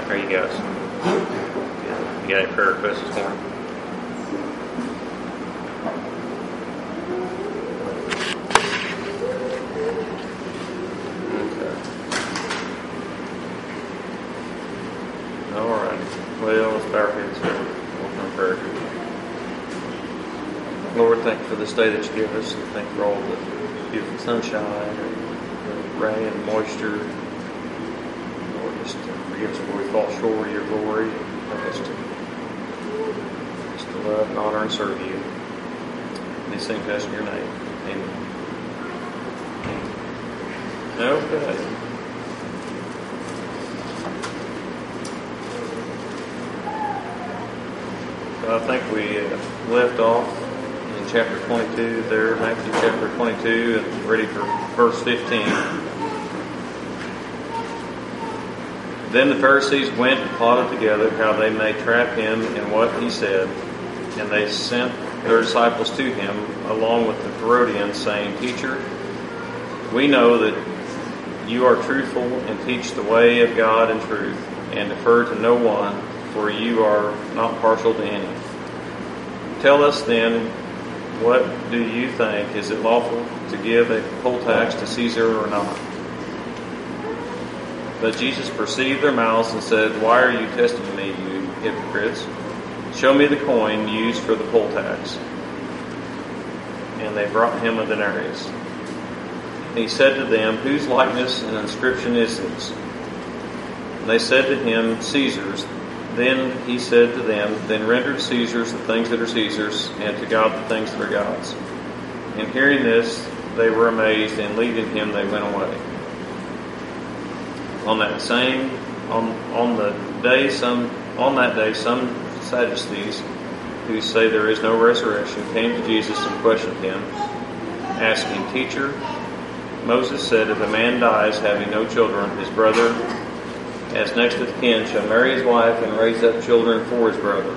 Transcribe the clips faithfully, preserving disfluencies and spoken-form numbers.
How are you guys? You got any prayer requests this morning? Okay. All right. Well, let's bow our heads and open our prayer. Lord, thank you for this day that you give us. Thank you for all the beautiful sunshine and the rain and moisture. Lord, just forgive us where we fall short of your glory. Help us to, just to love and honor and serve you. These things ask in your name. Amen. Okay. So I think we uh, left off in chapter twenty-two there, Matthew chapter twenty-two, and ready for verse fifteen. Then the Pharisees went and plotted together how they may trap him in what he said. And they sent their disciples to him along with the Herodians, saying, Teacher, we know that you are truthful and teach the way of God in truth, and defer to no one, for you are not partial to any. Tell us then, what do you think? Is it lawful to give a poll tax to Caesar or not? But Jesus perceived their malice and said, Why are you testing me, you hypocrites? Show me the coin used for the poll tax. And they brought him a denarius. And he said to them, Whose likeness and inscription is this? And they said to him, Caesar's. Then he said to them, Then render to Caesar's the things that are Caesar's, and to God the things that are God's. And hearing this, they were amazed, and leaving him, they went away. On that same, on on the day, some on that day, some Sadducees, who say there is no resurrection, came to Jesus and questioned him, asking, Teacher, Moses said, if a man dies having no children, his brother, as next of kin, shall marry his wife and raise up children for his brother.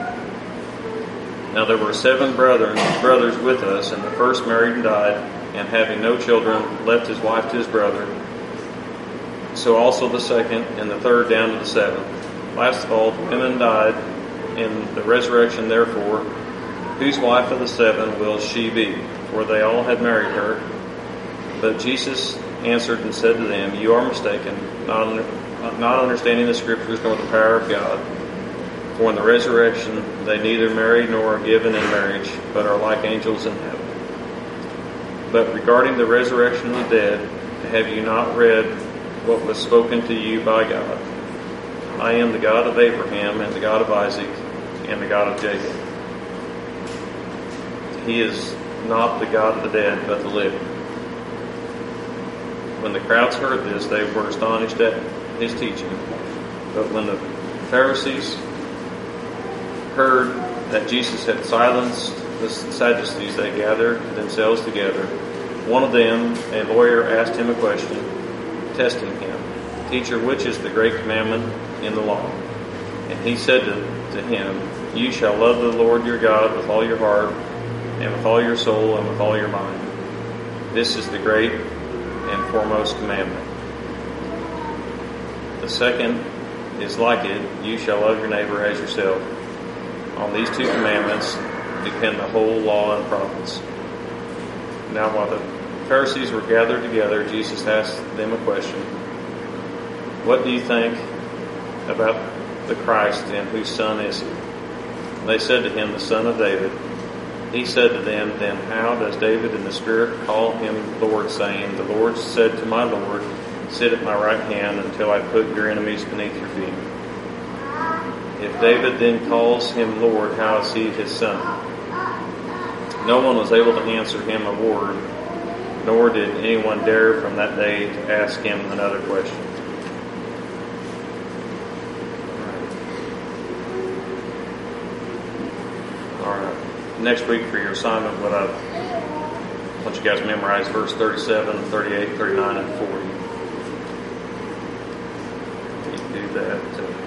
Now there were seven brethren, brothers with us, and the first married and died, and having no children, left his wife to his brother. So also the second, and the third down to the seventh. Last of all, the women died, in the resurrection therefore, whose wife of the seven will she be? For they all had married her. But Jesus answered and said to them, You are mistaken, not, not understanding the Scriptures nor the power of God. For in the resurrection they neither marry nor are given in marriage, but are like angels in heaven. But regarding the resurrection of the dead, have you not read what was spoken to you by God? I am the God of Abraham, and the God of Isaac, and the God of Jacob. He is not the God of the dead, but the living. When the crowds heard this, they were astonished at his teaching. But when the Pharisees heard that Jesus had silenced the Sadducees, they gathered themselves together. One of them, a lawyer, asked him a question, testing him, Teacher, which is the great commandment in the law? And he said to, to him, You shall love the Lord your God with all your heart, and with all your soul, and with all your mind. This is the great and foremost commandment. The second is like it, You shall love your neighbor as yourself. On these two commandments depend the whole law and prophets. Now while the Pharisees were gathered together, Jesus asked them a question. What do you think about the Christ, and whose son is he? They said to him, the son of David. He said to them, Then how does David in the Spirit call him Lord, saying, The Lord said to my Lord, Sit at my right hand until I put your enemies beneath your feet. If David then calls him Lord, how is he his son? No one was able to answer him a word, nor did anyone dare from that day to ask him another question. All right. Next week for your assignment, what I want you guys to memorize verse thirty-seven, thirty-eight, thirty-nine, and forty. You can do that.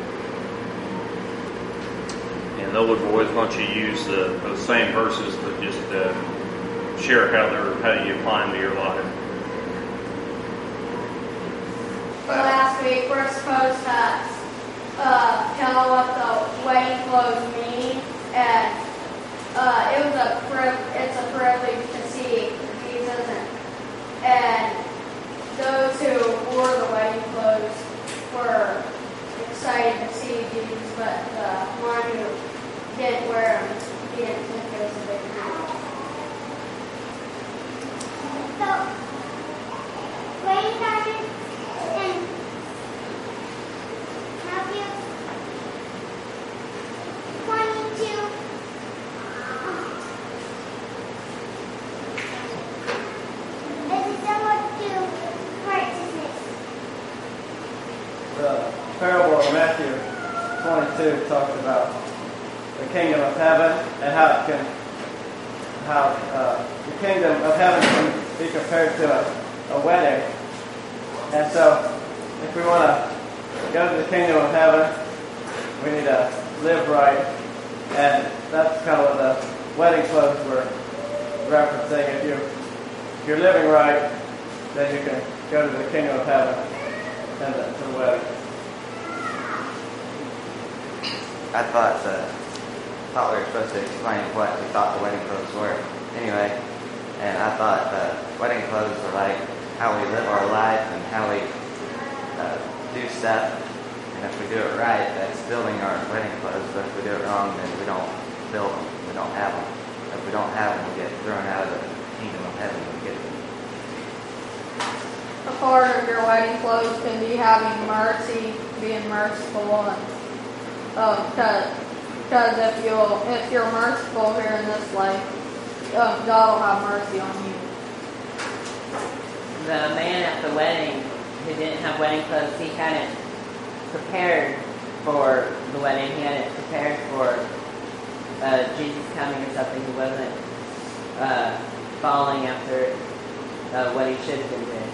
And the little boys, why don't you use uh, those same verses, but just uh, share how they're how you apply them to your life. Last week we're supposed to uh, tell what the wedding clothes mean, and uh, it was a priv- it's a privilege to see Jesus, and, and those who wore the wedding clothes were excited to see Jesus, but the one who didn't wear them, he didn't think it was a big deal. So, wedding started in Matthew twenty-two. Is it similar to righteousness? The parable of Matthew twenty-two talks about the kingdom of heaven and how it can, how uh, the kingdom of heaven can be compared to a, a wedding. And so, if we want to go to the kingdom of heaven, we need to live right. And that's kind of what the wedding clothes were referencing. If you if you're living right, then you can go to the kingdom of heaven and the, to the wedding. I thought uh, thought we were supposed to explain what we thought the wedding clothes were. Anyway, and I thought uh, wedding clothes were like how we live our life and how we uh, do stuff. And if we do it right, that's building our wedding clothes. But if we do it wrong, then we don't build them. We don't have them. If we don't have them, we get thrown out of the kingdom of heaven. We get them. A part of your wedding clothes can be having mercy, being merciful, and um, because because if you if you're merciful here in this life, um, God will have mercy on you. The man at the wedding who didn't have wedding clothes, he hadn't prepared for the wedding. He hadn't prepared for uh, Jesus coming or something. He wasn't uh, following after uh, what he should have been doing.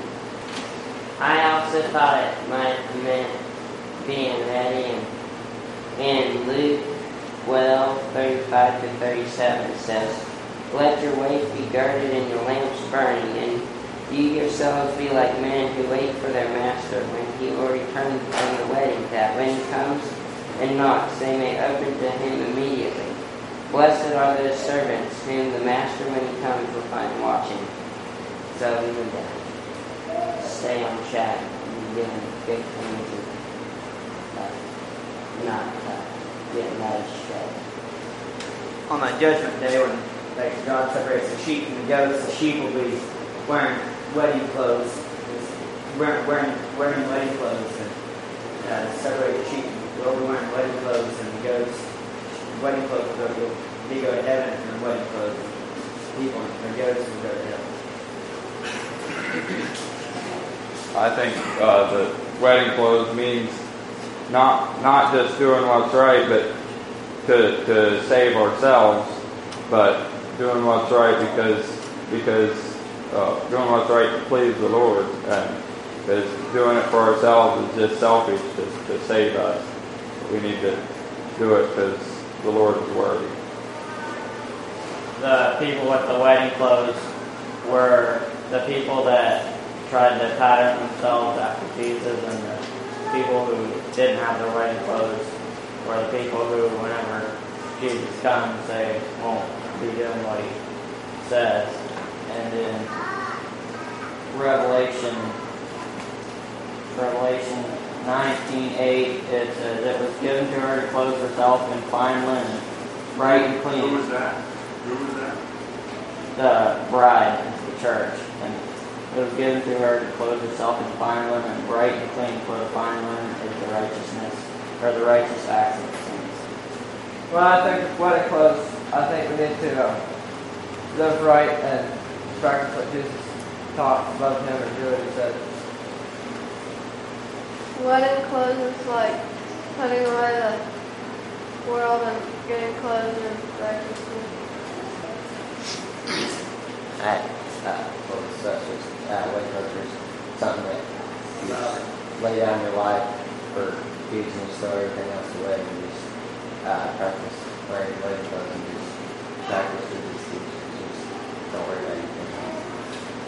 I also thought it might meant being ready, and in Luke twelve, thirty-five to thirty-seven it says, "Let your waist be girded and your lamps burning, and you yourselves be like men who wait for their master when he will return from the wedding, that when he comes and knocks, they may open to him immediately. Blessed are those servants whom the master when he comes will find watching." So we need to stay on track and doing good things and uh, not uh, getting led astray. On that judgment day when like, God separates the sheep from the goats, the sheep will be wearing wedding clothes, wearing, wearing, wearing wedding clothes, and uh, separate the sheep will be wearing wedding clothes, and the goats, wedding clothes will go, they go to heaven, and the wedding clothes, people, the goats will go to heaven. I think uh, the wedding clothes means not not just doing what's right, but to to save ourselves, but doing what's right because because uh, doing what's right to please the Lord, and because doing it for ourselves is just selfish to, to save us. We need to do it because the Lord is worthy. The people with the wedding clothes were the people that tried to pattern themselves after Jesus, and the people who didn't have their wedding clothes were the people who, whenever Jesus comes, they won't be doing what he says. And in Revelation, Revelation nineteen eight, it says, "It was given to her to clothe herself in fine linen, bright and clean." Who was that? Who was that? The bride, the church. And it was given to her to clothe herself in fine linen, bright and clean, for the fine linen is the righteousness, or the righteous acts of the saints. Well, I think with wedding clothes, I think we need to uh, live right and practice what Jesus taught, love him and do what he said. Wedding clothes is like putting away the world and getting clothes in righteousness. I, uh, well, such as uh, wedding clothes is something that you just lay down your life for kids and you throw everything else away and just uh, practice wearing wedding clothes and just practice with these teachers. Just don't worry about anything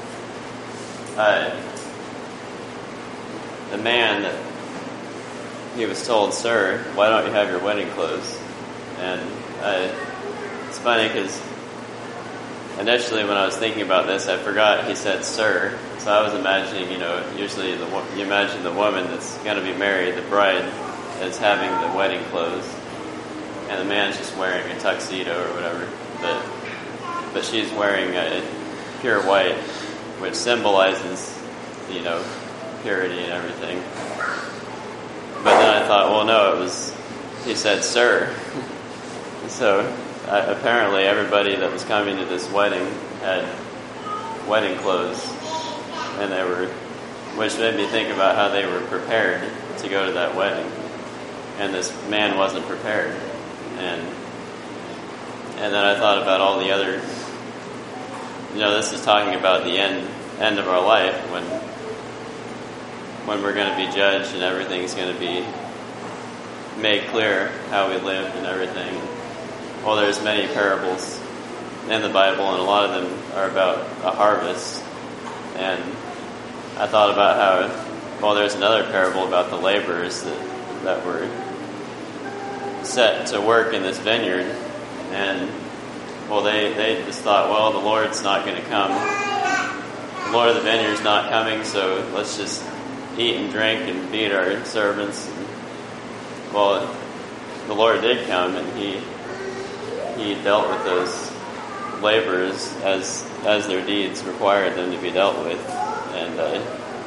else. Uh, the man that he was told, "Sir, why don't you have your wedding clothes?" And I, it's funny because initially when I was thinking about this, I forgot he said "sir." So I was imagining, you know, usually the you imagine the woman that's going to be married, the bride, is having the wedding clothes, and the man's just wearing a tuxedo or whatever. But but she's wearing a pure white, which symbolizes, you know, purity and everything. But then I thought, well, no, it was, he said, "Sir." So uh, apparently everybody that was coming to this wedding had wedding clothes, and they were, which made me think about how they were prepared to go to that wedding, and this man wasn't prepared. And and then I thought about all the other, you know, this is talking about the end end of our life, when when we're going to be judged and everything's going to be made clear how we lived and everything. Well, there's many parables in the Bible, and a lot of them are about a harvest. And I thought about how, well, there's another parable about the laborers that, that were set to work in this vineyard. And, well, they, they just thought, well, the Lord's not going to come. The Lord of the vineyard's not coming, so let's just eat and drink and feed our servants. And, well, the Lord did come, and he he dealt with those laborers as as their deeds required them to be dealt with. And uh,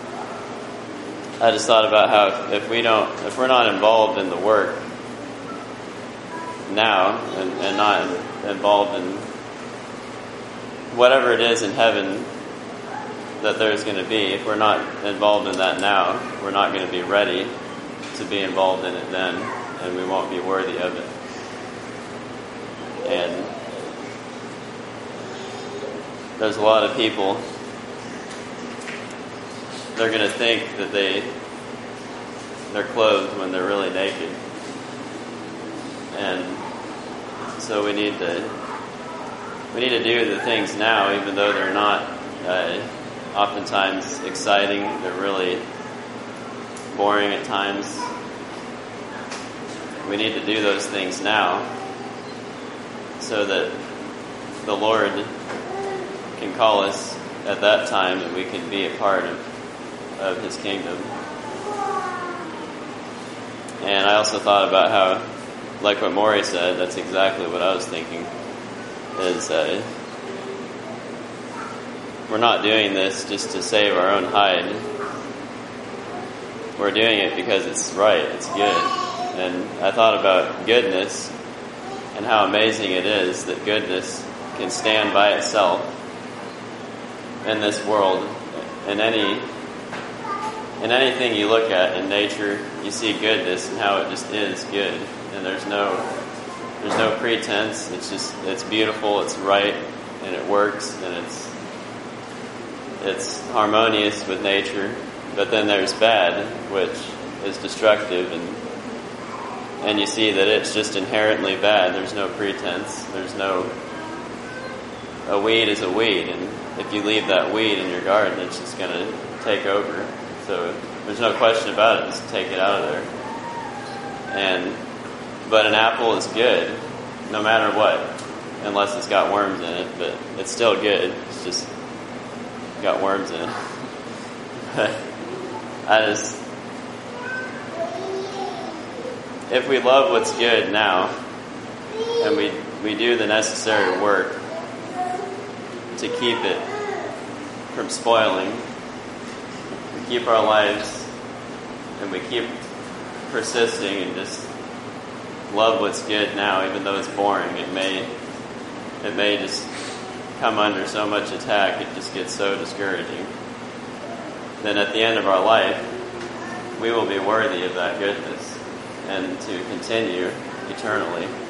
I just thought about how if, if we don't, if we're not involved in the work now, and, and not in, involved in whatever it is in heaven that there's going to be, if we're not involved in that now, we're not going to be ready to be involved in it then, and we won't be worthy of it. And there's a lot of people, they're going to think that they they're clothed when they're really naked. And so we need to we need to do the things now, even though they're not uh, oftentimes exciting. They're really boring at times. We need to do those things now so that the Lord can call us at that time and we can be a part of, of His kingdom. And I also thought about how, like what Maury said, that's exactly what I was thinking, is uh, we're not doing this just to save our own hide. We're doing it because it's right, it's good. And I thought about goodness and how amazing it is that goodness can stand by itself in this world. In any in anything you look at in nature, you see goodness and how it just is good. And there's no there's no pretense. It's just it's beautiful, it's right, and it works, and it's it's harmonious with nature. But then there's bad, which is destructive, and and you see that it's just inherently bad. There's no pretense. There's no a weed is a weed, and if you leave that weed in your garden, it's just going to take over. So there's no question about it. Just take it out of there. And but an apple is good, no matter what, unless it's got worms in it. But it's still good. It's just got worms in it. But I just, if we love what's good now, and we we do the necessary work to keep it from spoiling, we keep our lives, and we keep persisting and just love what's good now, even though it's boring. It may it may just come under so much attack, it just gets so discouraging. Then at the end of our life, we will be worthy of that goodness and to continue eternally.